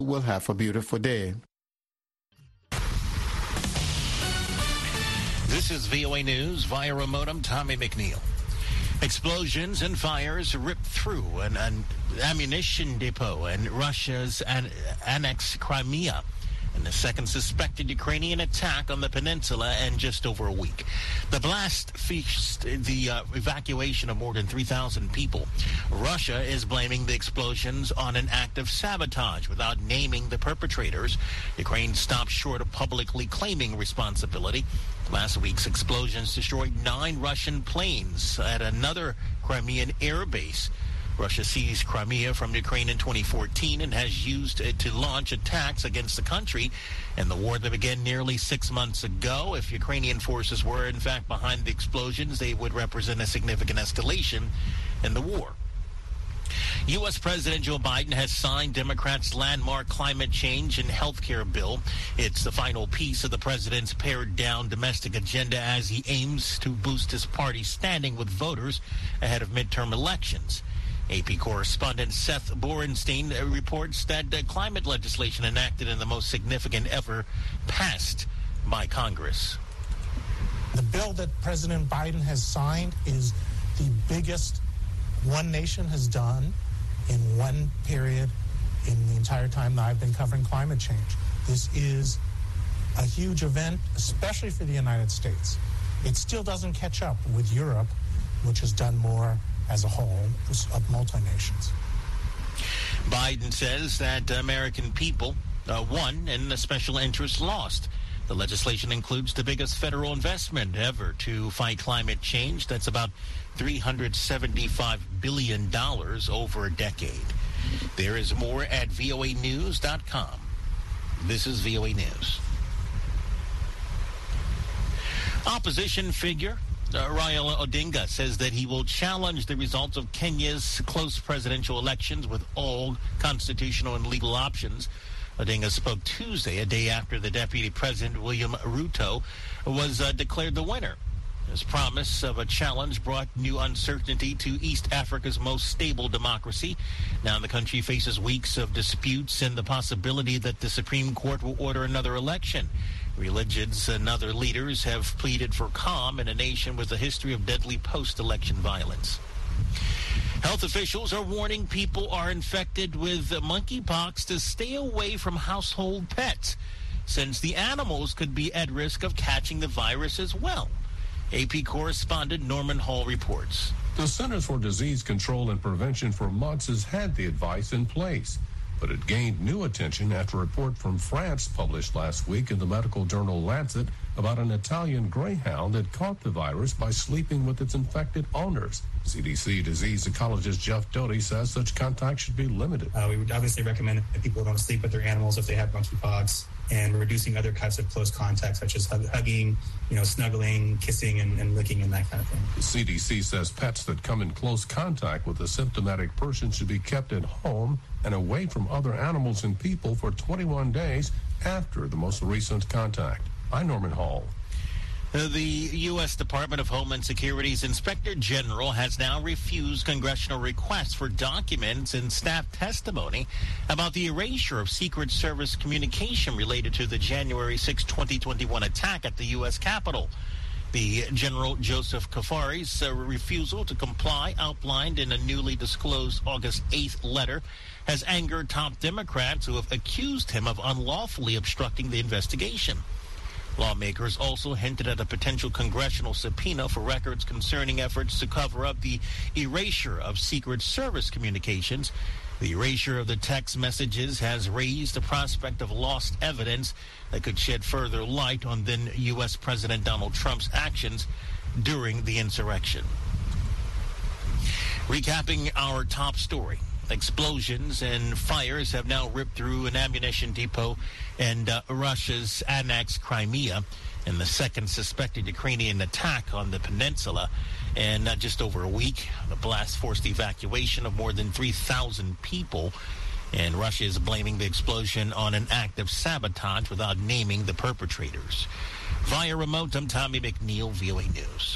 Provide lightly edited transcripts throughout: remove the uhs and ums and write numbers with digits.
will have a beautiful day. This is VOA News via remote. I'm Tommy McNeil. Explosions and fires ripped through an ammunition depot in Russia's annexed Crimea, and the second suspected Ukrainian attack on the peninsula in just over a week. The blast forced the evacuation of more than 3,000 people. Russia is blaming the explosions on an act of sabotage without naming the perpetrators. Ukraine stopped short of publicly claiming responsibility. Last week's explosions destroyed 9 Russian planes at another Crimean air base. Russia seized Crimea from Ukraine in 2014 and has used it to launch attacks against the country in the war that began nearly 6 months ago. If Ukrainian forces were, in fact, behind the explosions, they would represent a significant escalation in the war. U.S. President Joe Biden has signed Democrats' landmark climate change and health care bill. It's the final piece of the president's pared-down domestic agenda as he aims to boost his party's standing with voters ahead of midterm elections. AP correspondent Seth Borenstein reports that climate legislation enacted in the most significant ever passed by Congress. The bill that President Biden has signed is the biggest one nation has done in one period in the entire time that I've been covering climate change. This is a huge event, especially for the United States. It still doesn't catch up with Europe, which has done more as a whole of multi-nations. Biden says that American people won and the special interests lost. The legislation includes the biggest federal investment ever to fight climate change. That's about $375 billion over a decade. There is more at voanews.com. This is VOA News. Opposition figure Raila Odinga says that he will challenge the results of Kenya's close presidential elections with all constitutional and legal options. Odinga spoke Tuesday, a day after the Deputy President William Ruto was declared the winner. His promise of a challenge brought new uncertainty to East Africa's most stable democracy. Now the country faces weeks of disputes and the possibility that the Supreme Court will order another election. Religions and other leaders have pleaded for calm in a nation with a history of deadly post-election violence. Health officials are warning people are infected with monkeypox to stay away from household pets, since the animals could be at risk of catching the virus as well. AP correspondent Norman Hall reports. The Centers for Disease Control and Prevention for months has had the advice in place, but it gained new attention after a report from France published last week in the medical journal Lancet about an Italian greyhound that caught the virus by sleeping with its infected owners. CDC disease ecologist Jeff Doty says such contact should be limited. We would obviously recommend that people don't sleep with their animals if they have monkeypox, and reducing other types of close contact, such as hugging, snuggling, kissing, and licking, and that kind of thing. The CDC says pets that come in close contact with a symptomatic person should be kept at home and away from other animals and people for 21 days after the most recent contact. I'm Norman Hall. The U.S. Department of Homeland Security's Inspector General has now refused congressional requests for documents and staff testimony about the erasure of Secret Service communication related to the January 6, 2021 attack at the U.S. Capitol. The General Joseph Kafari's refusal to comply, outlined in a newly disclosed August 8th letter, has angered top Democrats who have accused him of unlawfully obstructing the investigation. Lawmakers also hinted at a potential congressional subpoena for records concerning efforts to cover up the erasure of Secret Service communications. The erasure of the text messages has raised the prospect of lost evidence that could shed further light on then U.S. President Donald Trump's actions during the insurrection. Recapping our top story. Explosions and fires have now ripped through an ammunition depot in Russia's annexed Crimea in the second suspected Ukrainian attack on the peninsula. In just over a week, the blast forced the evacuation of more than 3,000 people, and Russia is blaming the explosion on an act of sabotage without naming the perpetrators. Via remote, I'm Tommy McNeil, VOA News.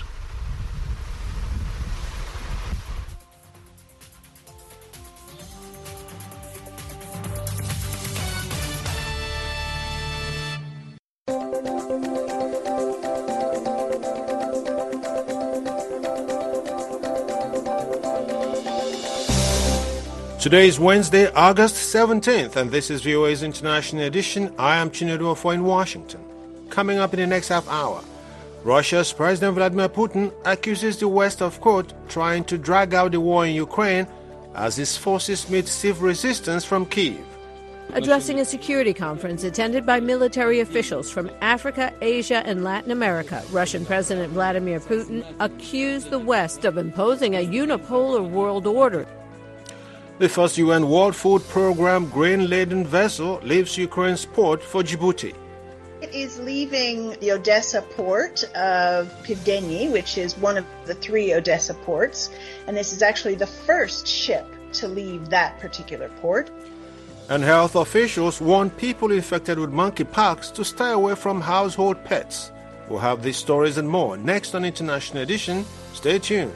Today is Wednesday, August 17th, and this is VOA's International Edition. I am Chinedu Ofo in Washington. Coming up in the next half hour, Russia's President Vladimir Putin accuses the West of, quote, trying to drag out the war in Ukraine as his forces meet stiff resistance from Kyiv. Addressing a security conference attended by military officials from Africa, Asia, and Latin America, Russian President Vladimir Putin accused the West of imposing a unipolar world order. The first UN World Food Program grain-laden vessel leaves Ukraine's port for Djibouti. It is leaving the Odessa port of Pivdeny, which is one of the 3 Odessa ports, and this is actually the first ship to leave that particular port. And health officials warn people infected with monkeypox to stay away from household pets. We'll have these stories and more next on International Edition. Stay tuned.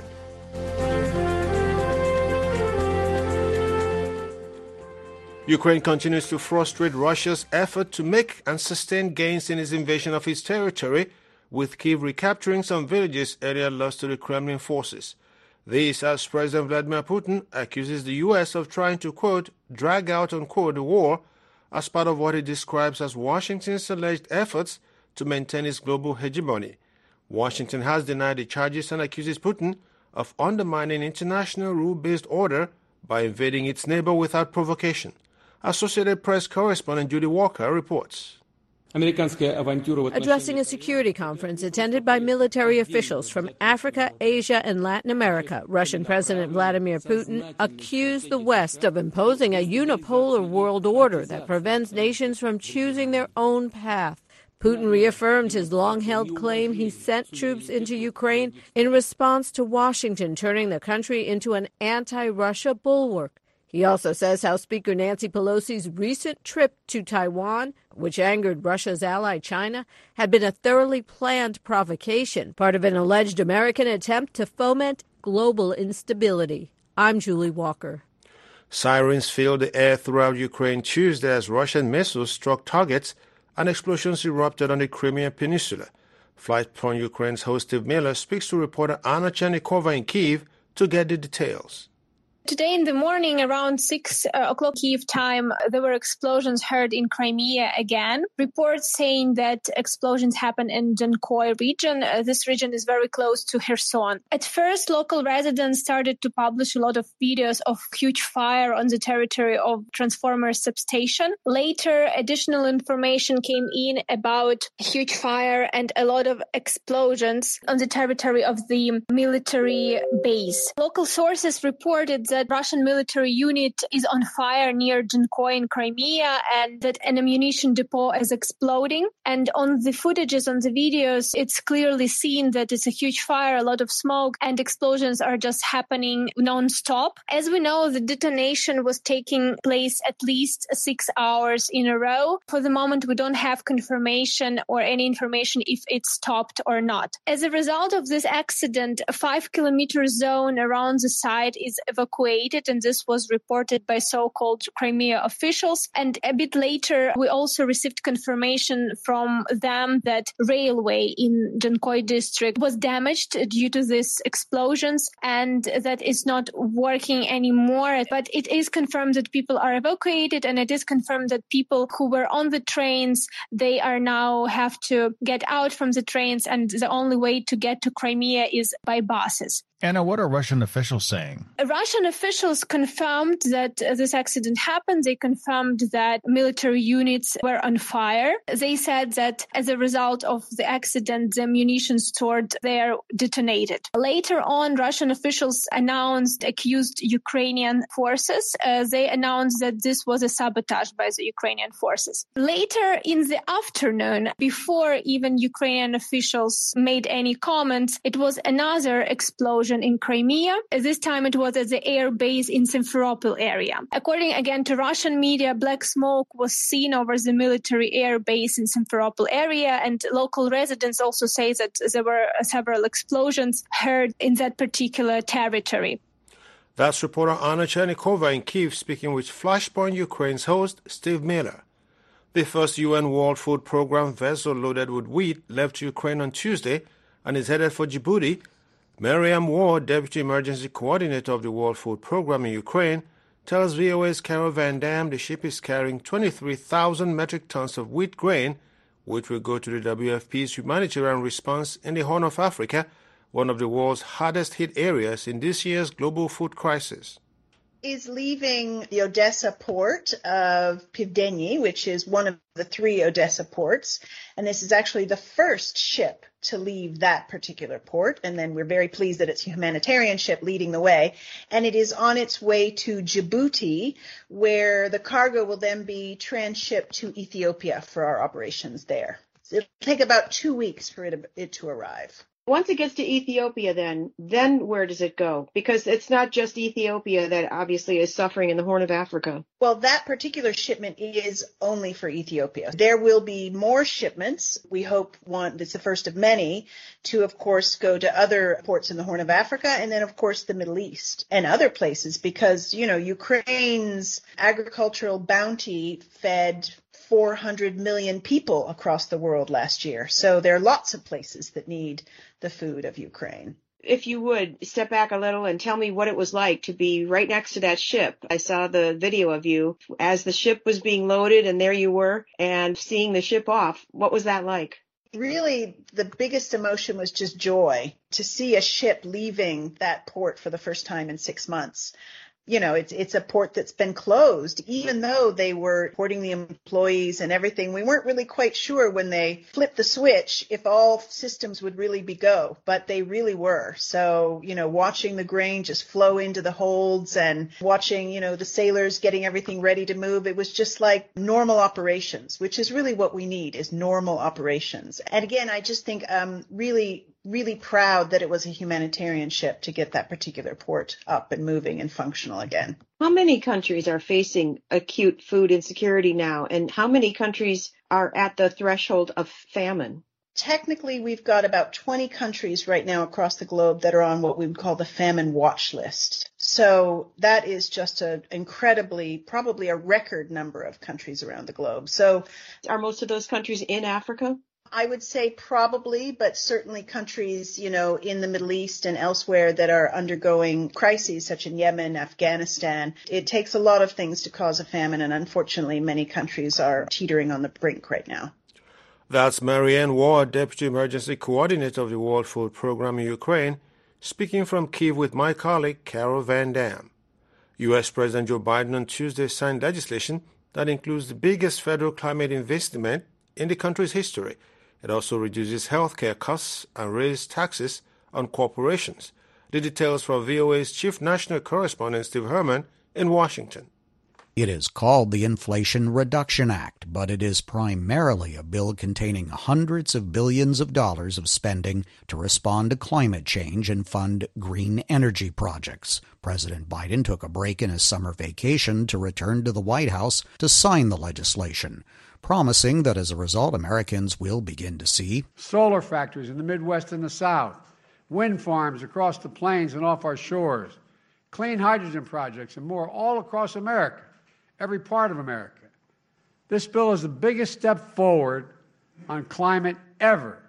Ukraine continues to frustrate Russia's effort to make and sustain gains in its invasion of its territory, with Kyiv recapturing some villages earlier lost to the Kremlin forces. This as President Vladimir Putin accuses the U.S. of trying to, quote, drag out, unquote, the war as part of what he describes as Washington's alleged efforts to maintain its global hegemony. Washington has denied the charges and accuses Putin of undermining international rule-based order by invading its neighbor without provocation. Associated Press correspondent Judy Walker reports. Addressing a security conference attended by military officials from Africa, Asia, and Latin America, Russian President Vladimir Putin accused the West of imposing a unipolar world order that prevents nations from choosing their own path. Putin reaffirmed his long-held claim he sent troops into Ukraine in response to Washington turning the country into an anti-Russia bulwark. He also says House Speaker Nancy Pelosi's recent trip to Taiwan, which angered Russia's ally China, had been a thoroughly planned provocation, part of an alleged American attempt to foment global instability. I'm Julie Walker. Sirens filled the air throughout Ukraine Tuesday as Russian missiles struck targets and explosions erupted on the Crimean Peninsula. Flight from Ukraine's host Steve Miller speaks to reporter Anna Chernikova in Kyiv to get the details. Today in the morning, around 6 o'clock Kyiv time, there were explosions heard in Crimea again. Reports saying that explosions happened in Donkoy region. This region is very close to Kherson. At first, local residents started to publish a lot of videos of huge fire on the territory of transformer substation. Later, additional information came in about huge fire and a lot of explosions on the territory of the military base. Local sources reported that Russian military unit is on fire near Donkoy in Crimea and that an ammunition depot is exploding. And on the footages, on the videos, it's clearly seen that it's a huge fire, a lot of smoke, and explosions are just happening non-stop. As we know, the detonation was taking place at least 6 hours in a row. For the moment, we don't have confirmation or any information if it stopped or not. As a result of this accident, a 5-kilometer zone around the site is evacuated, and this was reported by so-called Crimea officials. And a bit later, we also received confirmation from them that railway in Donkoy district was damaged due to these explosions and that it's not working anymore. But it is confirmed that people are evacuated, and it is confirmed that people who were on the trains, they are now have to get out from the trains, and the only way to get to Crimea is by buses. Anna, what are Russian officials saying? Russian officials confirmed that this accident happened. They confirmed that military units were on fire. They said that as a result of the accident, the munitions stored there detonated. Later on, Russian officials accused Ukrainian forces. They announced that this was a sabotage by the Ukrainian forces. Later in the afternoon, before even Ukrainian officials made any comments, it was another explosion in Crimea. This time it was at the air base in Simferopol area. According again to Russian media, black smoke was seen over the military air base in Simferopol area, and local residents also say that there were several explosions heard in that particular territory. That's reporter Anna Chernikova in Kyiv speaking with Flashpoint Ukraine's host Steve Miller. The first UN World Food Program vessel loaded with wheat left Ukraine on Tuesday and is headed for Djibouti. Mariam Ward, Deputy Emergency Coordinator of the World Food Program in Ukraine, tells VOA's Carol Van Dam the ship is carrying 23,000 metric tons of wheat grain, which will go to the WFP's humanitarian response in the Horn of Africa, one of the world's hardest hit areas in this year's global food crisis. Is leaving the Odessa port of Pivdeny, which is one of the 3 Odessa ports. And this is actually the first ship to leave that particular port. And then we're very pleased that it's a humanitarian ship leading the way. And it is on its way to Djibouti, where the cargo will then be transshipped to Ethiopia for our operations there. So it'll take about 2 weeks for it to arrive. Once it gets to Ethiopia, then where does it go? Because it's not just Ethiopia that obviously is suffering in the Horn of Africa. Well, that particular shipment is only for Ethiopia. There will be more shipments. We hope it's the first of many to, of course, go to other ports in the Horn of Africa and then, of course, the Middle East and other places because, Ukraine's agricultural bounty fed 400 million people across the world last year. So there are lots of places that need the food of Ukraine. If you would step back a little and tell me what it was like to be right next to that ship. I saw the video of you as the ship was being loaded and there you were and seeing the ship off. What was that like? Really, the biggest emotion was just joy to see a ship leaving that port for the first time in 6 months. It's a port that's been closed, even though they were reporting the employees and everything. We weren't really quite sure when they flipped the switch if all systems would really be go, but they really were. So, watching the grain just flow into the holds and watching, the sailors getting everything ready to move, it was just like normal operations, which is really what we need is normal operations. And again, I just think really proud that it was a humanitarian ship to get that particular port up and moving and functional again. How many countries are facing acute food insecurity now, and how many countries are at the threshold of famine? Technically, we've got about 20 countries right now across the globe that are on what we would call the famine watch list. So that is just probably a record number of countries around the globe. So are most of those countries in Africa? I would say probably, but certainly countries, in the Middle East and elsewhere that are undergoing crises, such in Yemen, Afghanistan. It takes a lot of things to cause a famine, and unfortunately, many countries are teetering on the brink right now. That's Marianne Ward, Deputy Emergency Coordinator of the World Food Programme in Ukraine, speaking from Kyiv with my colleague Carol Van Dam. U.S. President Joe Biden on Tuesday signed legislation that includes the biggest federal climate investment in the country's history. It also reduces healthcare costs and raises taxes on corporations. The details from VOA's Chief National Correspondent Steve Herman in Washington. It is called the Inflation Reduction Act, but it is primarily a bill containing hundreds of billions of dollars of spending to respond to climate change and fund green energy projects. President Biden took a break in his summer vacation to return to the White House to sign the legislation, promising that as a result, Americans will begin to see solar factories in the Midwest and the South, wind farms across the plains and off our shores, clean hydrogen projects, and more all across America, every part of America. This bill is the biggest step forward on climate ever.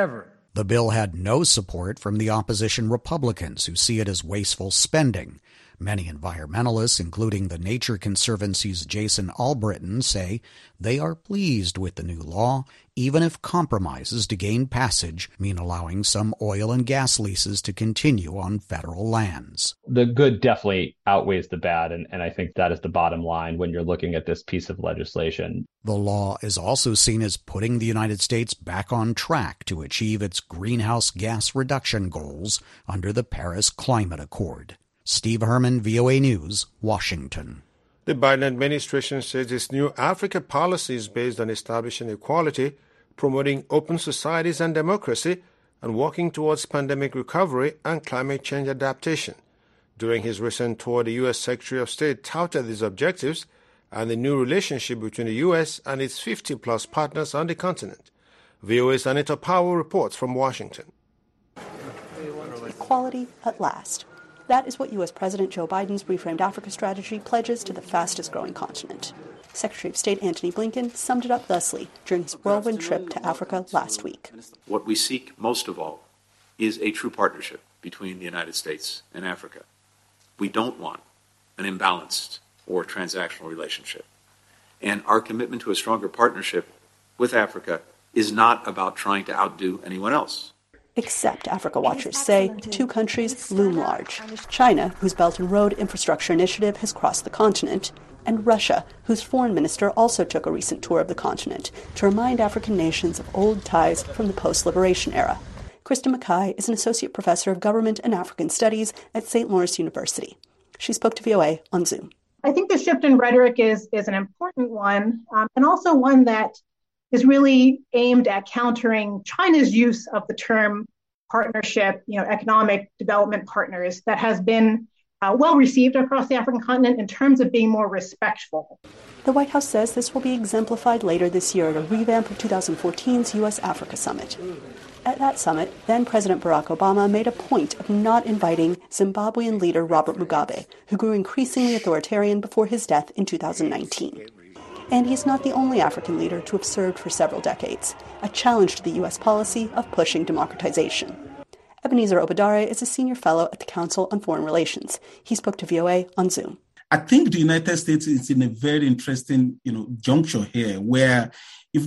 The bill had no support from the opposition Republicans, who see it as wasteful spending. Many environmentalists, including the Nature Conservancy's Jason Albritton, say they are pleased with the new law, even if compromises to gain passage mean allowing some oil and gas leases to continue on federal lands. The good definitely outweighs the bad, and I think that is the bottom line when you're looking at this piece of legislation. The law is also seen as putting the United States back on track to achieve its greenhouse gas reduction goals under the Paris Climate Accord. Steve Herman, VOA News, Washington. The Biden administration says its new Africa policy is based on establishing equality, promoting open societies and democracy, and working towards pandemic recovery and climate change adaptation. During his recent tour, the U.S. Secretary of State touted these objectives and the new relationship between the U.S. and its 50-plus partners on the continent. VOA's Anita Powell reports from Washington. Equality at last. That is what U.S. President Joe Biden's reframed Africa strategy pledges to the fastest-growing continent. Secretary of State Antony Blinken summed it up thusly during his whirlwind trip to Africa last week. What we seek most of all is a true partnership between the United States and Africa. We don't want an imbalanced or transactional relationship. And our commitment to a stronger partnership with Africa is not about trying to outdo anyone else. Except, Africa watchers say, the two countries loom large. China, whose Belt and Road Infrastructure Initiative has crossed the continent, and Russia, whose foreign minister also took a recent tour of the continent to remind African nations of old ties from the post-liberation era. Krista Mackay is an associate professor of government and African studies at St. Lawrence University. She spoke to VOA on Zoom. I think the shift in rhetoric is an important one, and also one that is really aimed at countering China's use of the term partnership, economic development partners, that has been well received across the African continent in terms of being more respectful. The White House says this will be exemplified later this year at a revamp of 2014's U.S.-Africa Summit. At that summit, then President Barack Obama made a point of not inviting Zimbabwean leader Robert Mugabe, who grew increasingly authoritarian before his death in 2019. And he's not the only African leader to have served for several decades, a challenge to the U.S. policy of pushing democratization. Ebenezer Obadare is a senior fellow at the Council on Foreign Relations. He spoke to VOA on Zoom. I think the United States is in a very interesting, juncture here, where if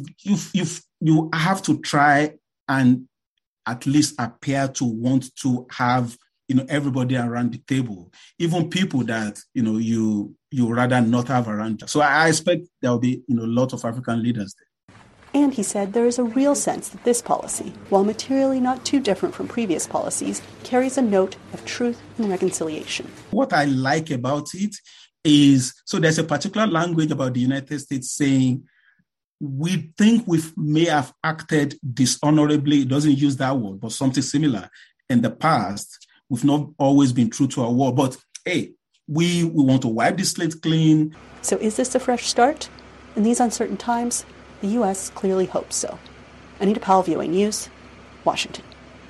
you have to try and at least appear to want to have, everybody around the table, even people that, you rather not have around. So I expect there will be, a lot of African leaders there. And he said there is a real sense that this policy, while materially not too different from previous policies, carries a note of truth and reconciliation. What I like about it is, so there's a particular language about the United States saying, we think we may have acted dishonorably. It doesn't use that word, but something similar in the past. We've not always been true to our word, but hey, we want to wipe the slate clean. So is this a fresh start? In these uncertain times, the U.S. clearly hopes so. Anita Powell, VOA News, Washington.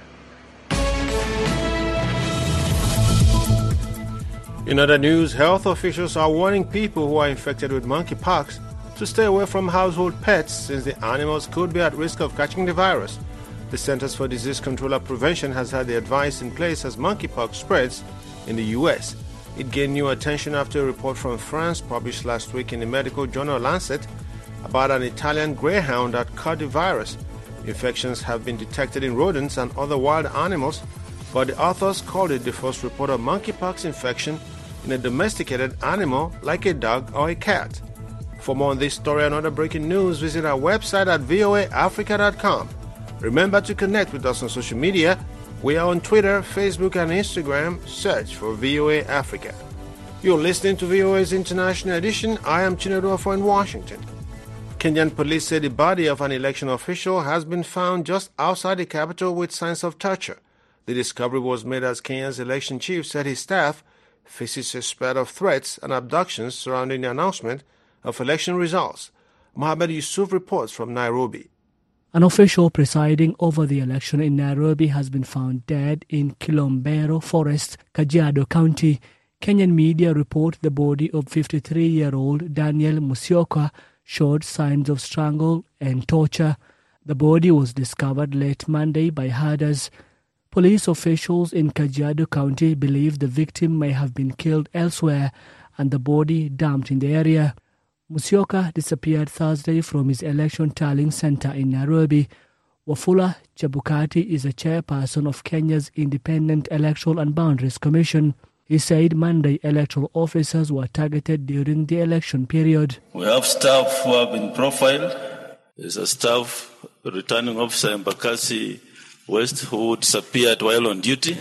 In other news, health officials are warning people who are infected with monkeypox to stay away from household pets since the animals could be at risk of catching the virus. The Centers for Disease Control and Prevention has had the advice in place as monkeypox spreads in the U.S. It gained new attention after a report from France published last week in the medical journal Lancet about an Italian greyhound that caught the virus. Infections have been detected in rodents and other wild animals, but the authors called it the first report of monkeypox infection in a domesticated animal like a dog or a cat. For more on this story and other breaking news, visit our website at voaafrica.com. Remember to connect with us on social media. We are on Twitter, Facebook, and Instagram. Search for VOA Africa. You're listening to VOA's International Edition. I am Chinedu Afo in Washington. Kenyan police say the body of an election official has been found just outside the capital with signs of torture. The discovery was made as Kenya's election chief said his staff faces a spread of threats and abductions surrounding the announcement of election results. Mohamed Yusuf reports from Nairobi. An official presiding over the election in Nairobi has been found dead in Kilombero Forest, Kajiado County. Kenyan media report the body of 53-year-old Daniel Musyoka showed signs of strangle and torture. The body was discovered late Monday by herders. Police officials in Kajiado County believe the victim may have been killed elsewhere and the body dumped in the area. Musyoka disappeared Thursday from his election tallying center in Nairobi. Wafula Chebukati is a chairperson of Kenya's Independent Electoral and Boundaries Commission. He said Monday electoral officers were targeted during the election period. We have staff who have been profiled. There's a staff returning officer in Bakassi West who disappeared while on duty.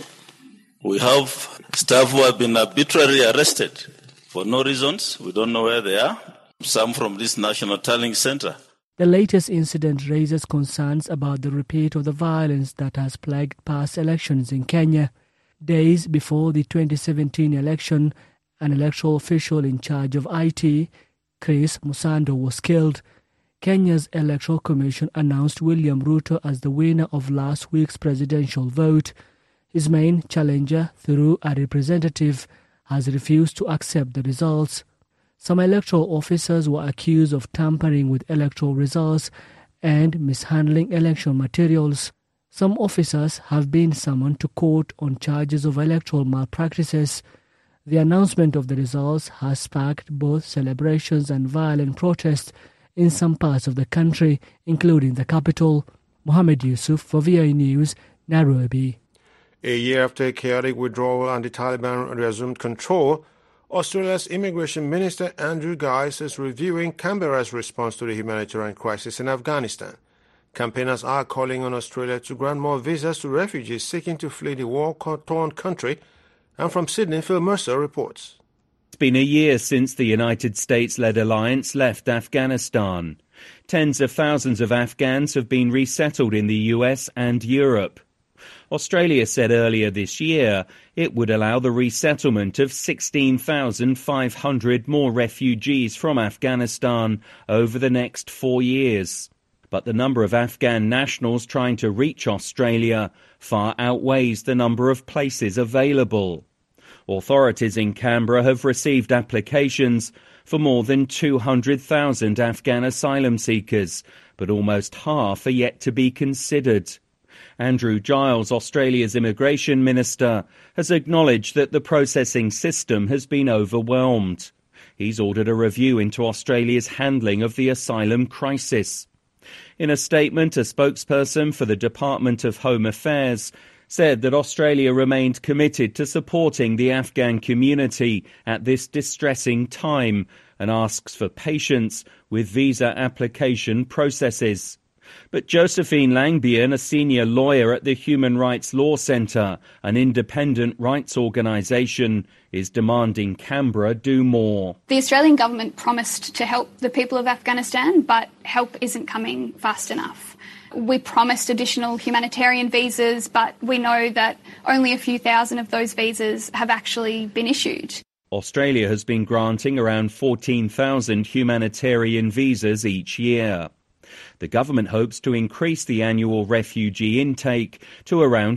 We have staff who have been arbitrarily arrested for no reasons. We don't know where they are. Some from this National Tallying Center. The latest incident raises concerns about the repeat of the violence that has plagued past elections in Kenya. Days before the 2017 election, an electoral official in charge of IT, Chris Musando, was killed. Kenya's Electoral Commission announced William Ruto as the winner of last week's presidential vote. His main challenger, through a representative, has refused to accept the results. Some electoral officers were accused of tampering with electoral results and mishandling election materials. Some officers have been summoned to court on charges of electoral malpractices. The announcement of the results has sparked both celebrations and violent protests in some parts of the country, including the capital. Mohammed Yusuf for VOA News, Nairobi. A year after a chaotic withdrawal and the Taliban resumed control, Australia's Immigration Minister Andrew Geiss is reviewing Canberra's response to the humanitarian crisis in Afghanistan. Campaigners are calling on Australia to grant more visas to refugees seeking to flee the war-torn country. And from Sydney, Phil Mercer reports. It's been a year since the United States-led alliance left Afghanistan. Tens of thousands of Afghans have been resettled in the US and Europe. Australia said earlier this year it would allow the resettlement of 16,500 more refugees from Afghanistan over the next 4 years. But the number of Afghan nationals trying to reach Australia far outweighs the number of places available. Authorities in Canberra have received applications for more than 200,000 Afghan asylum seekers, but almost half are yet to be considered. Andrew Giles, Australia's immigration minister, has acknowledged that the processing system has been overwhelmed. He's ordered a review into Australia's handling of the asylum crisis. In a statement, a spokesperson for the Department of Home Affairs said that Australia remained committed to supporting the Afghan community at this distressing time and asks for patience with visa application processes. But Josephine Langbian, a senior lawyer at the Human Rights Law Centre, an independent rights organisation, is demanding Canberra do more. The Australian government promised to help the people of Afghanistan, but help isn't coming fast enough. We promised additional humanitarian visas, but we know that only a few thousand of those visas have actually been issued. Australia has been granting around 14,000 humanitarian visas each year. The government hopes to increase the annual refugee intake to around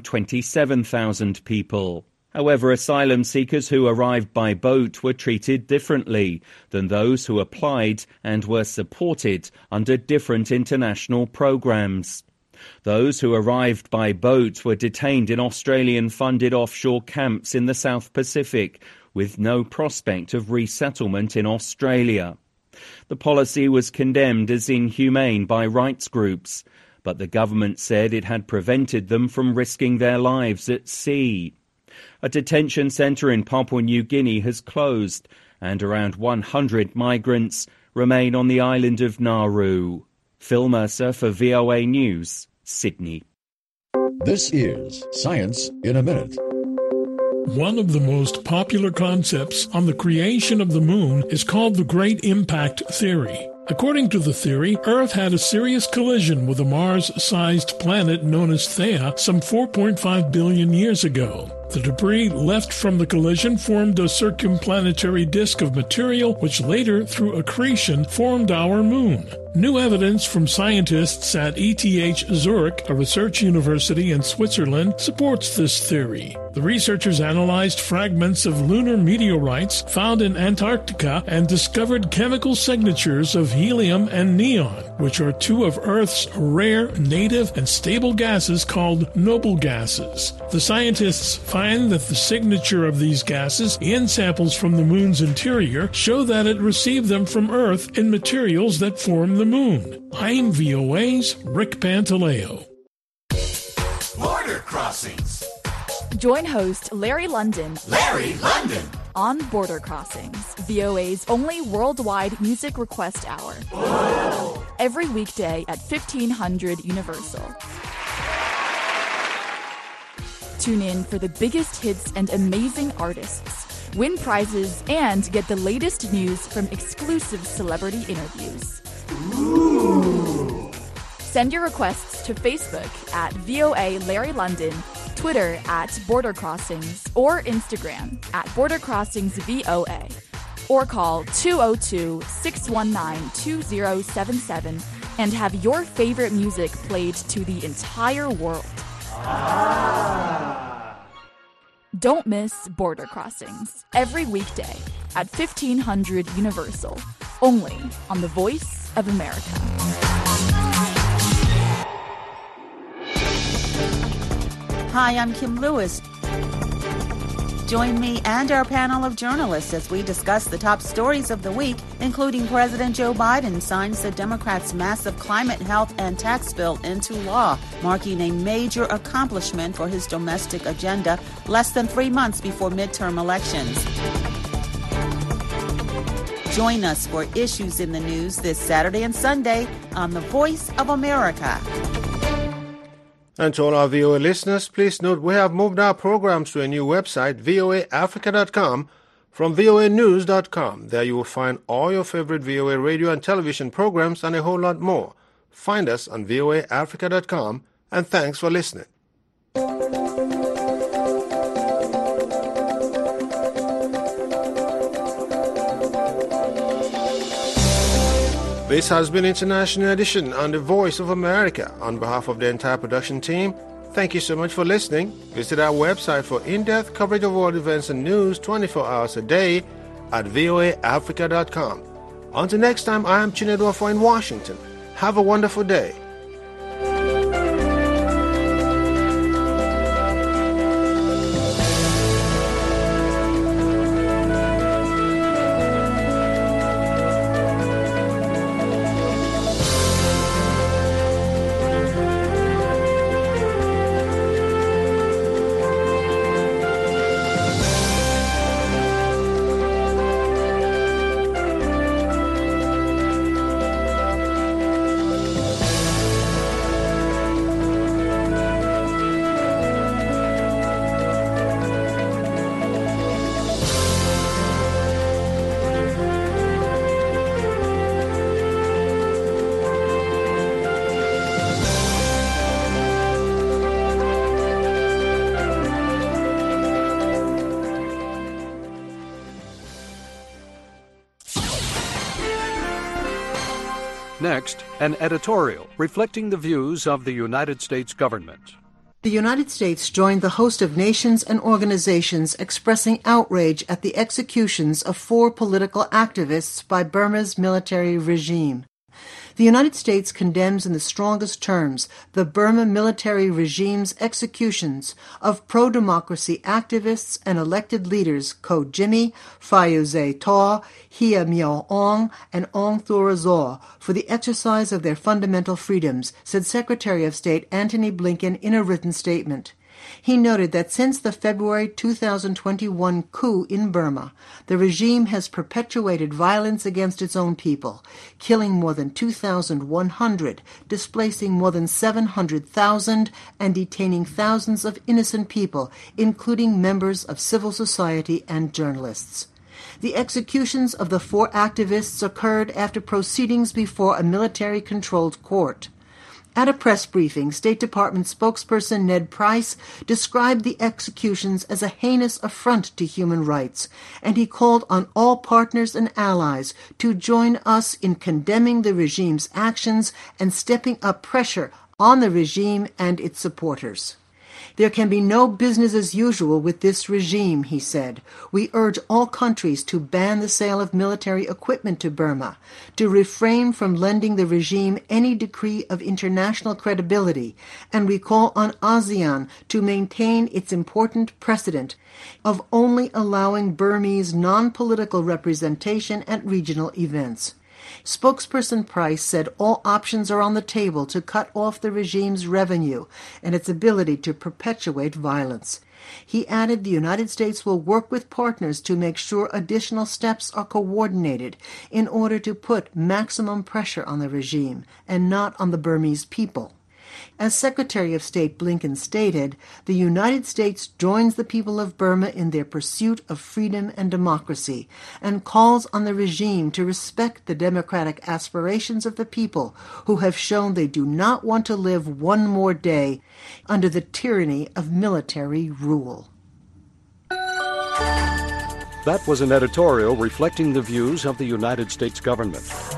27,000 people. However, asylum seekers who arrived by boat were treated differently than those who applied and were supported under different international programs. Those who arrived by boat were detained in Australian-funded offshore camps in the South Pacific with no prospect of resettlement in Australia. The policy was condemned as inhumane by rights groups, but the government said it had prevented them from risking their lives at sea. A detention centre in Papua New Guinea has closed, and around 100 migrants remain on the island of Nauru. Phil Mercer for VOA News, Sydney. This is Science in a Minute. One of the most popular concepts on the creation of the moon is called the Great Impact Theory. According to the theory, Earth had a serious collision with a Mars-sized planet known as Theia some 4.5 billion years ago. The debris left from the collision formed a circumplanetary disk of material, which later, through accretion, formed our moon. New evidence from scientists at ETH Zurich, a research university in Switzerland, supports this theory. The researchers analyzed fragments of lunar meteorites found in Antarctica and discovered chemical signatures of helium and neon, which are two of Earth's rare, native, and stable gases called noble gases. The scientists find that the signature of these gases in samples from the moon's interior show that it received them from Earth in materials that form the moon. I'm VOA's Rick Pantaleo. Border Crossings. Join host Larry London. Larry London. On Border Crossings, VOA's only worldwide music request hour. Whoa. Every weekday at 1500 Universal. Tune in for the biggest hits and amazing artists. Win prizes and get the latest news from exclusive celebrity interviews. Ooh. Send your requests to Facebook at VOA Larry London, Twitter at Border Crossings, or Instagram at Border Crossings VOA, or call 202-619-2077 and have your favorite music played to the entire world. Don't miss Border Crossings every weekday at 1500 Universal, only on the Voice of America. Hi, I'm Kim Lewis. Join me and our panel of journalists as we discuss the top stories of the week, including President Joe Biden signs the Democrats' massive climate, health, and tax bill into law, marking a major accomplishment for his domestic agenda less than 3 months before midterm elections. Join us for Issues in the News this Saturday and Sunday on The Voice of America. And to all our VOA listeners, please note we have moved our programs to a new website, voaafrica.com, from voanews.com. There you will find all your favorite VOA radio and television programs and a whole lot more. Find us on voaafrica.com, and thanks for listening. This has been International Edition on The Voice of America. On behalf of the entire production team, thank you so much for listening. Visit our website for in-depth coverage of world events and news 24 hours a day at voaafrica.com. Until next time, I am Chinedu Afo in Washington. Have a wonderful day. Next, an editorial reflecting the views of the United States government. The United States joined the host of nations and organizations expressing outrage at the executions of 4 political activists by Burma's military regime. The United States condemns in the strongest terms the Burma military regime's executions of pro-democracy activists and elected leaders Ko Jimmy, Phayuze Taw, Hia Miao Ong, and Ong Thurazor for the exercise of their fundamental freedoms, said Secretary of State Antony Blinken in a written statement. He noted that since the February 2021 coup in Burma, the regime has perpetuated violence against its own people, killing more than 2,100, displacing more than 700,000, and detaining thousands of innocent people, including members of civil society and journalists. The executions of the 4 activists occurred after proceedings before a military-controlled court. At a press briefing, State Department spokesperson Ned Price described the executions as a heinous affront to human rights, and he called on all partners and allies to join us in condemning the regime's actions and stepping up pressure on the regime and its supporters. There can be no business as usual with this regime, he said. We urge all countries to ban the sale of military equipment to Burma, to refrain from lending the regime any degree of international credibility, and we call on ASEAN to maintain its important precedent of only allowing Burmese non-political representation at regional events. Spokesperson Price said all options are on the table to cut off the regime's revenue and its ability to perpetuate violence. He added the United States will work with partners to make sure additional steps are coordinated in order to put maximum pressure on the regime and not on the Burmese people. As Secretary of State Blinken stated, the United States joins the people of Burma in their pursuit of freedom and democracy and calls on the regime to respect the democratic aspirations of the people who have shown they do not want to live one more day under the tyranny of military rule. That was an editorial reflecting the views of the United States government.